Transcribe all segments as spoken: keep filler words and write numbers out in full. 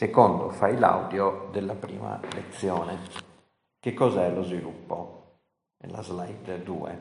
secondo file audio della prima lezione. Che cos'è lo sviluppo? Nella slide due.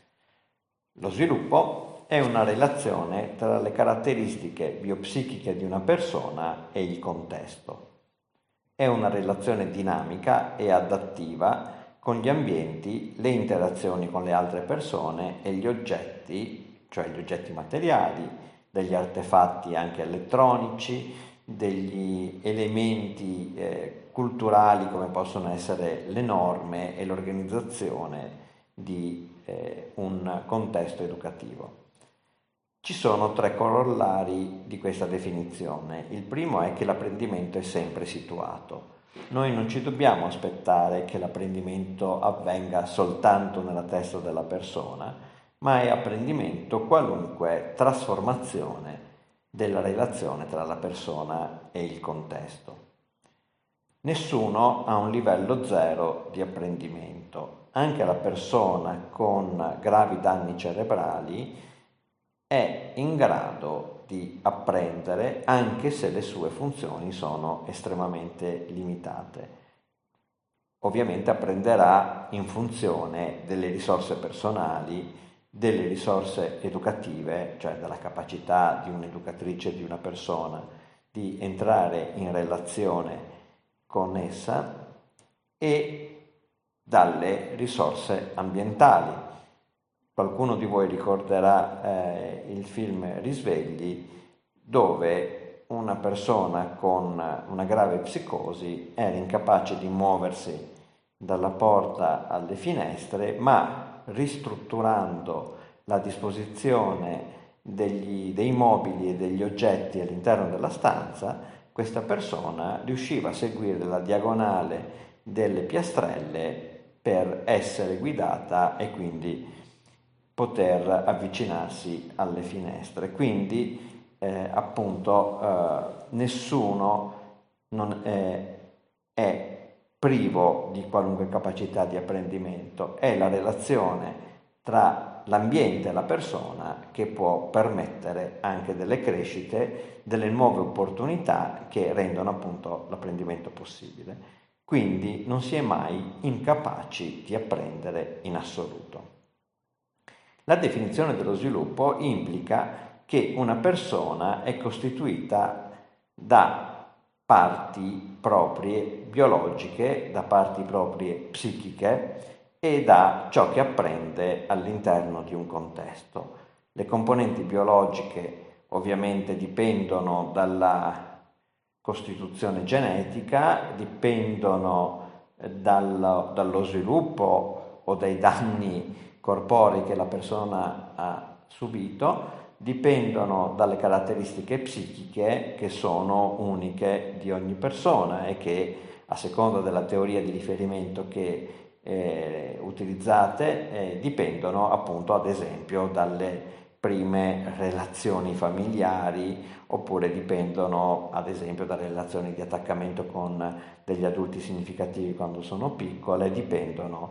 Lo sviluppo è una relazione tra le caratteristiche biopsichiche di una persona e il contesto. È una relazione dinamica e adattiva con gli ambienti, le interazioni con le altre persone e gli oggetti, cioè gli oggetti materiali, degli artefatti anche elettronici, degli elementi eh, culturali come possono essere le norme e l'organizzazione di eh, un contesto educativo. Ci sono tre corollari di questa definizione. Il primo è che l'apprendimento è sempre situato. Noi non ci dobbiamo aspettare che l'apprendimento avvenga soltanto nella testa della persona, ma è apprendimento qualunque trasformazione della relazione tra la persona e il contesto. Nessuno ha un livello zero di apprendimento. Anche la persona con gravi danni cerebrali è in grado di apprendere anche se le sue funzioni sono estremamente limitate. Ovviamente apprenderà in funzione delle risorse personali, delle risorse educative, cioè della capacità di un'educatrice, di una persona, di entrare in relazione con essa, e dalle risorse ambientali. Qualcuno di voi ricorderà eh, il film Risvegli, dove una persona con una grave psicosi era incapace di muoversi dalla porta alle finestre, ma ristrutturando la disposizione degli, dei mobili e degli oggetti all'interno della stanza, questa persona riusciva a seguire la diagonale delle piastrelle per essere guidata e quindi poter avvicinarsi alle finestre. Quindi eh, appunto eh, nessuno non è, è privo di qualunque capacità di apprendimento. È la relazione tra l'ambiente e la persona che può permettere anche delle crescite, delle nuove opportunità che rendono appunto l'apprendimento possibile. Quindi non si è mai incapaci di apprendere in assoluto. La definizione dello sviluppo implica che una persona è costituita da parti proprie biologiche, da parti proprie psichiche e da ciò che apprende all'interno di un contesto. Le componenti biologiche ovviamente dipendono dalla costituzione genetica, dipendono dal, dallo sviluppo o dai danni corporei che la persona ha subito, dipendono dalle caratteristiche psichiche che sono uniche di ogni persona e che, a seconda della teoria di riferimento che eh, utilizzate, eh, dipendono appunto ad esempio dalle prime relazioni familiari, oppure dipendono ad esempio dalle relazioni di attaccamento con degli adulti significativi quando sono piccole, dipendono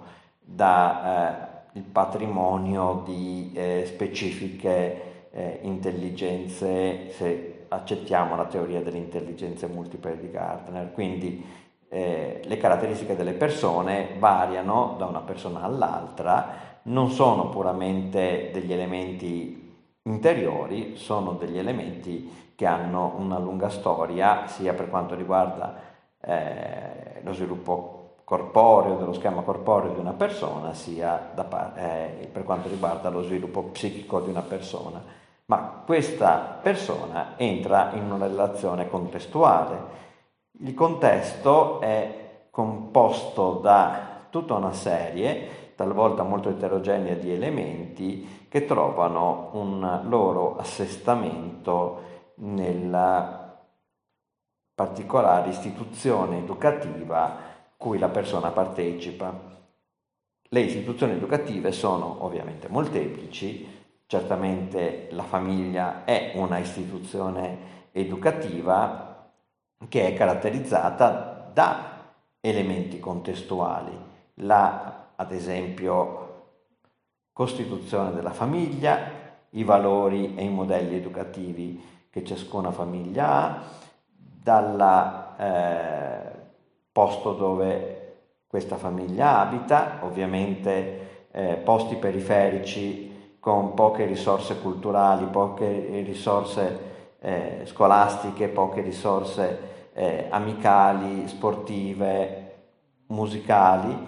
da eh, il patrimonio di eh, specifiche eh, intelligenze, se accettiamo la teoria delle intelligenze multiple di Gardner. Quindi eh, le caratteristiche delle persone variano da una persona all'altra, non sono puramente degli elementi interiori, sono degli elementi che hanno una lunga storia, sia per quanto riguarda eh, lo sviluppo corporeo, dello schema corporeo di una persona, sia da, eh, per quanto riguarda lo sviluppo psichico di una persona. Ma questa persona entra in una relazione contestuale. Il contesto è composto da tutta una serie, talvolta molto eterogenea, di elementi che trovano un loro assestamento nella particolare istituzione educativa cui la persona partecipa. Le istituzioni educative sono ovviamente molteplici, certamente la famiglia è una istituzione educativa che è caratterizzata da elementi contestuali, la, ad esempio, costituzione della famiglia, i valori e i modelli educativi che ciascuna famiglia ha, dalla eh, posto dove questa famiglia abita, ovviamente eh, posti periferici con poche risorse culturali, poche risorse eh, scolastiche, poche risorse eh, amicali, sportive, musicali,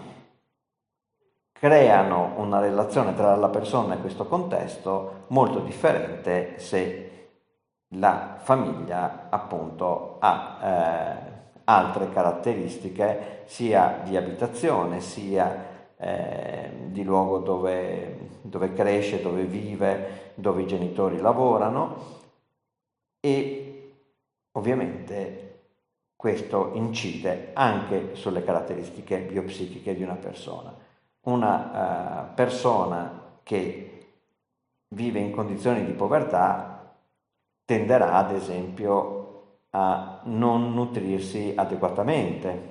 creano una relazione tra la persona e questo contesto molto differente se la famiglia appunto ha eh, altre caratteristiche sia di abitazione sia eh, di luogo dove, dove cresce, dove vive, dove i genitori lavorano, e ovviamente questo incide anche sulle caratteristiche biopsichiche di una persona. Una uh, persona che vive in condizioni di povertà tenderà ad esempio a non nutrirsi adeguatamente.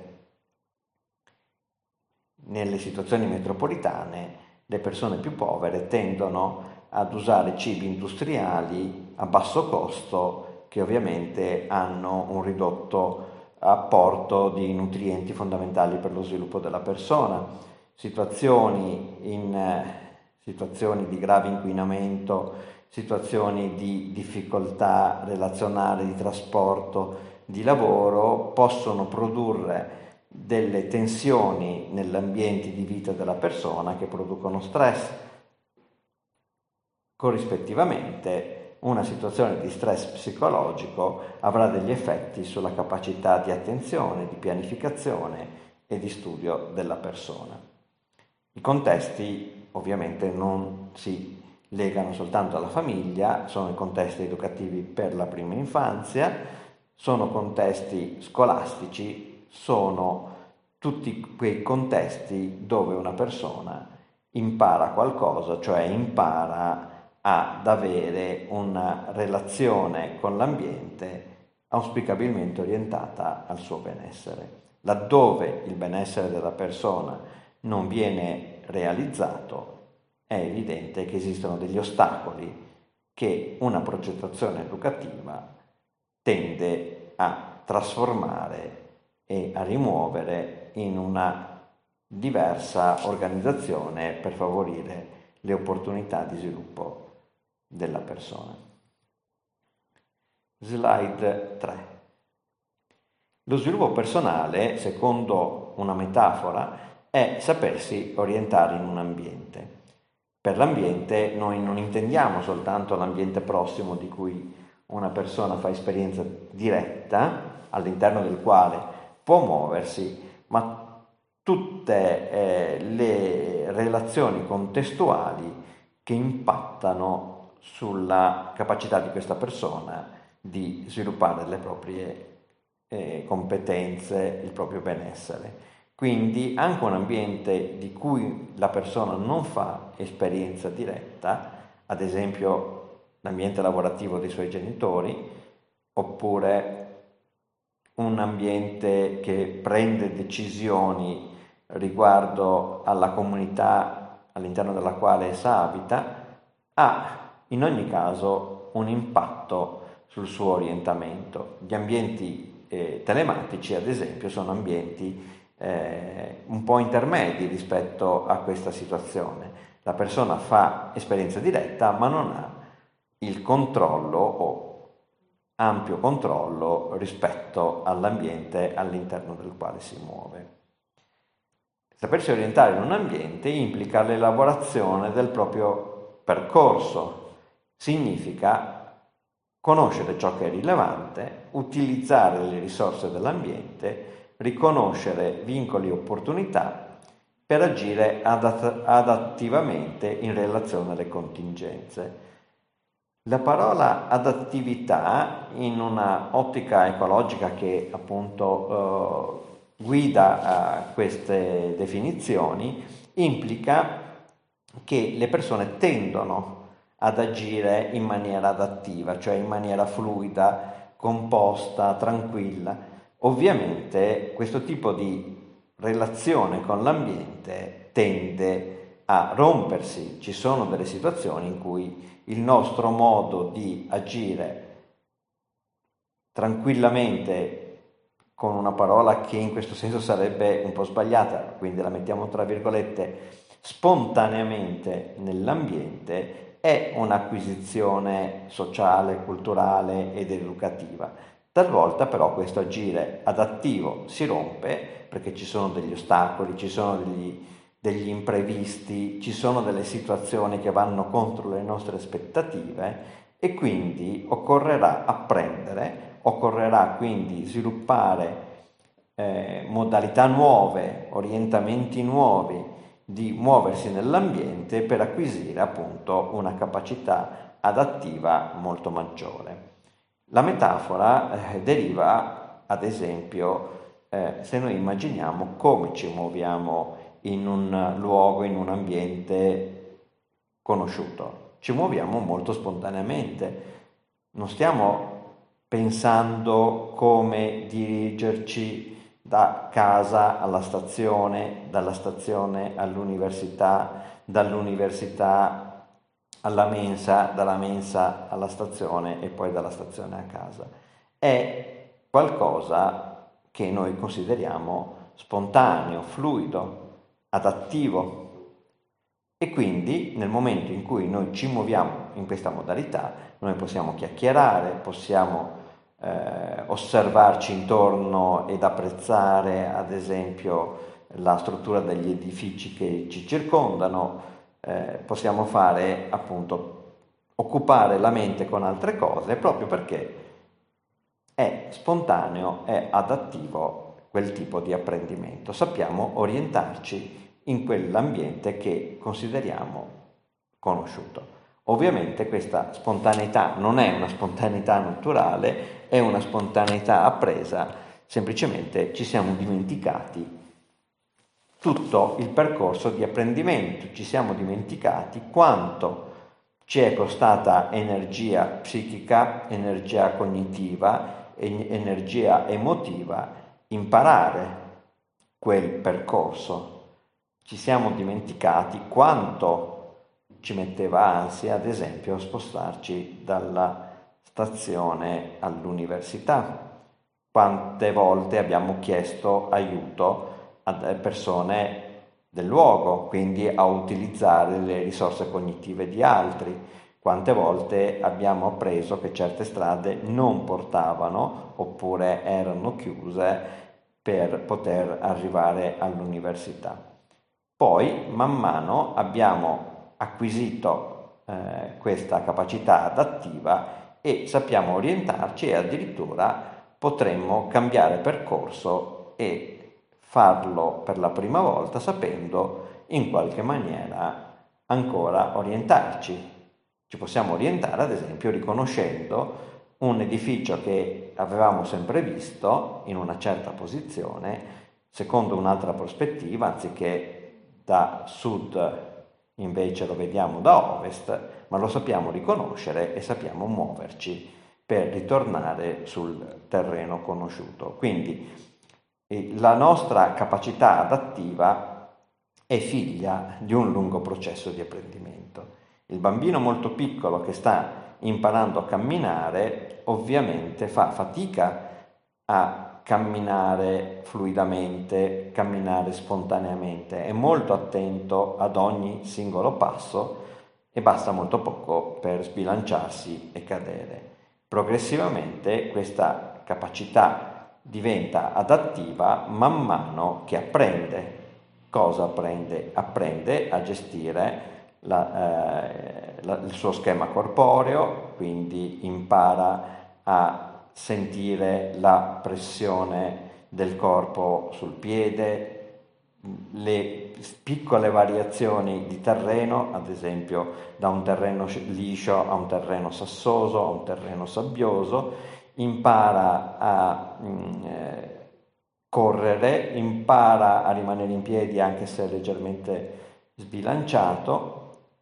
Nelle situazioni metropolitane le persone più povere tendono ad usare cibi industriali a basso costo che ovviamente hanno un ridotto apporto di nutrienti fondamentali per lo sviluppo della persona. Situazioni in eh, situazioni di grave inquinamento, situazioni di difficoltà relazionale, di trasporto, di lavoro possono produrre delle tensioni nell'ambiente di vita della persona che producono stress. Corrispettivamente, una situazione di stress psicologico avrà degli effetti sulla capacità di attenzione, di pianificazione e di studio della persona. I contesti ovviamente non si legano soltanto alla famiglia, sono i contesti educativi per la prima infanzia, sono contesti scolastici, sono tutti quei contesti dove una persona impara qualcosa, cioè impara ad avere una relazione con l'ambiente auspicabilmente orientata al suo benessere. Laddove il benessere della persona non viene realizzato, è evidente che esistono degli ostacoli che una progettazione educativa tende a trasformare e a rimuovere in una diversa organizzazione per favorire le opportunità di sviluppo della persona. Slide tre. Lo sviluppo personale, secondo una metafora, è sapersi orientare in un ambiente. Per l'ambiente noi non intendiamo soltanto l'ambiente prossimo di cui una persona fa esperienza diretta, all'interno del quale può muoversi, ma tutte eh, le relazioni contestuali che impattano sulla capacità di questa persona di sviluppare le proprie eh, competenze, il proprio benessere. Quindi anche un ambiente di cui la persona non fa esperienza diretta, ad esempio l'ambiente lavorativo dei suoi genitori, oppure un ambiente che prende decisioni riguardo alla comunità all'interno della quale essa abita, ha in ogni caso un impatto sul suo orientamento. Gli ambienti eh, telematici, ad esempio, sono ambienti eh, un po' intermedi rispetto a questa situazione. La persona fa esperienza diretta, ma non ha il controllo o ampio controllo rispetto all'ambiente all'interno del quale si muove. Sapersi orientare in un ambiente implica l'elaborazione del proprio percorso, significa conoscere ciò che è rilevante, utilizzare le risorse dell'ambiente, riconoscere vincoli e opportunità per agire adat- adattivamente in relazione alle contingenze. La parola adattività, in una ottica ecologica che appunto eh, guida eh, queste definizioni, implica che le persone tendono ad agire in maniera adattiva, cioè in maniera fluida, composta, tranquilla. Ovviamente questo tipo di relazione con l'ambiente tende a rompersi. Ci sono delle situazioni in cui il nostro modo di agire tranquillamente con una parola che in questo senso sarebbe un po' sbagliata, quindi la mettiamo tra virgolette, spontaneamente nell'ambiente, è un'acquisizione sociale, culturale ed educativa. Talvolta però questo agire adattivo si rompe perché ci sono degli ostacoli, ci sono degli, degli imprevisti, ci sono delle situazioni che vanno contro le nostre aspettative e quindi occorrerà apprendere, occorrerà quindi sviluppare eh, modalità nuove, orientamenti nuovi di muoversi nell'ambiente per acquisire appunto una capacità adattiva molto maggiore. La metafora eh, deriva, ad esempio, eh, se noi immaginiamo come ci muoviamo in un luogo, in un ambiente conosciuto. Ci muoviamo molto spontaneamente, non stiamo pensando come dirigerci da casa alla stazione, dalla stazione all'università, dall'università alla mensa, dalla mensa alla stazione e poi dalla stazione a casa. È qualcosa che noi consideriamo spontaneo, fluido, adattivo. E quindi nel momento in cui noi ci muoviamo in questa modalità, noi possiamo chiacchierare, possiamo eh, osservarci intorno ed apprezzare ad esempio la struttura degli edifici che ci circondano, eh, possiamo fare appunto occupare la mente con altre cose proprio perché è spontaneo, è adattivo quel tipo di apprendimento. Sappiamo orientarci in quell'ambiente che consideriamo conosciuto. Ovviamente questa spontaneità non è una spontaneità naturale, è una spontaneità appresa, semplicemente ci siamo dimenticati tutto il percorso di apprendimento, ci siamo dimenticati quanto ci è costata energia psichica, energia cognitiva, energia emotiva imparare quel percorso. Ci siamo dimenticati quanto ci metteva ansia, ad esempio, spostarci dalla stazione all'università. Quante volte abbiamo chiesto aiuto a persone del luogo, quindi a utilizzare le risorse cognitive di altri. Quante volte abbiamo appreso che certe strade non portavano oppure erano chiuse per poter arrivare all'università. Poi, man mano, abbiamo acquisito eh, questa capacità adattiva e sappiamo orientarci e addirittura potremmo cambiare percorso e farlo per la prima volta sapendo in qualche maniera ancora orientarci. Ci possiamo orientare ad esempio riconoscendo un edificio che avevamo sempre visto in una certa posizione secondo un'altra prospettiva, anziché da sud invece lo vediamo da ovest, ma lo sappiamo riconoscere e sappiamo muoverci per ritornare sul terreno conosciuto. Quindi la nostra capacità adattiva è figlia di un lungo processo di apprendimento. Il bambino molto piccolo che sta imparando a camminare ovviamente fa fatica a camminare fluidamente, camminare spontaneamente, è molto attento ad ogni singolo passo e basta molto poco per sbilanciarsi e cadere. Progressivamente questa capacità diventa adattiva man mano che apprende. Cosa apprende? Apprende a gestire la, eh, la, il suo schema corporeo, quindi impara a sentire la pressione del corpo sul piede, le piccole variazioni di terreno, ad esempio da un terreno liscio a un terreno sassoso, a un terreno sabbioso, impara a mh, eh, correre, impara a rimanere in piedi anche se leggermente sbilanciato,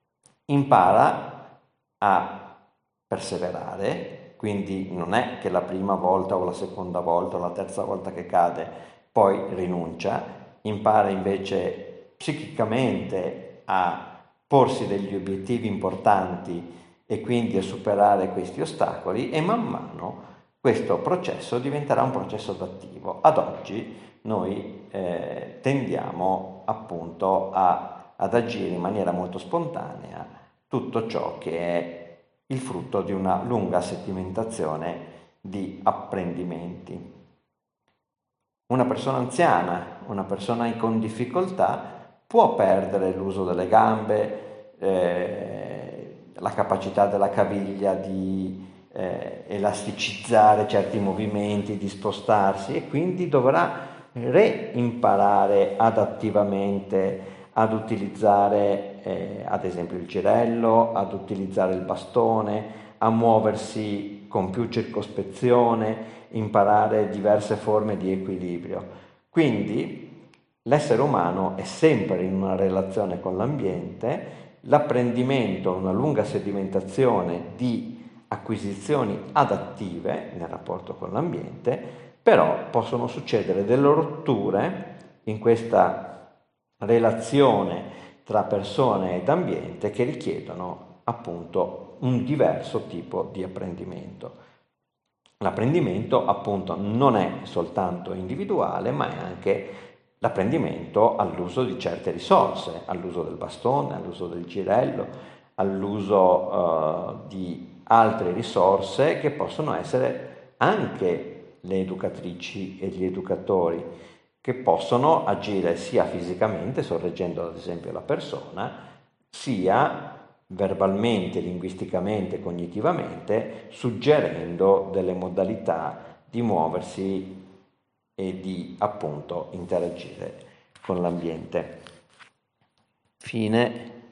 impara a perseverare. Quindi non è che la prima volta o la seconda volta o la terza volta che cade poi rinuncia, impara invece psichicamente a porsi degli obiettivi importanti e quindi a superare questi ostacoli e man mano questo processo diventerà un processo adattivo. Ad oggi noi eh, tendiamo appunto a, ad agire in maniera molto spontanea tutto ciò che è il frutto di una lunga sedimentazione di apprendimenti. Una persona anziana, una persona con difficoltà può perdere l'uso delle gambe, eh, la capacità della caviglia di eh, elasticizzare certi movimenti, di spostarsi, e quindi dovrà reimparare adattivamente ad utilizzare eh, ad esempio il girello, ad utilizzare il bastone, a muoversi con più circospezione, imparare diverse forme di equilibrio. Quindi l'essere umano è sempre in una relazione con l'ambiente, l'apprendimento, una lunga sedimentazione di acquisizioni adattive nel rapporto con l'ambiente, però possono succedere delle rotture in questa relazione tra persone ed ambiente che richiedono appunto un diverso tipo di apprendimento. L'apprendimento appunto non è soltanto individuale, ma è anche l'apprendimento all'uso di certe risorse, all'uso del bastone, all'uso del girello, all'uso uh, di altre risorse che possono essere anche le educatrici e gli educatori, che possono agire sia fisicamente, sorreggendo ad esempio la persona, sia verbalmente, linguisticamente, cognitivamente, suggerendo delle modalità di muoversi e di appunto interagire con l'ambiente. Fine.